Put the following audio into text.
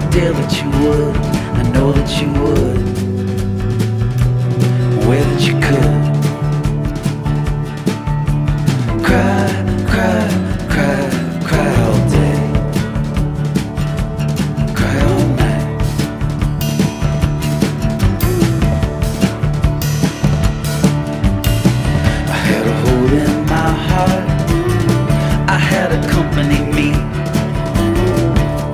still that you would. I know that you would. Where that you could.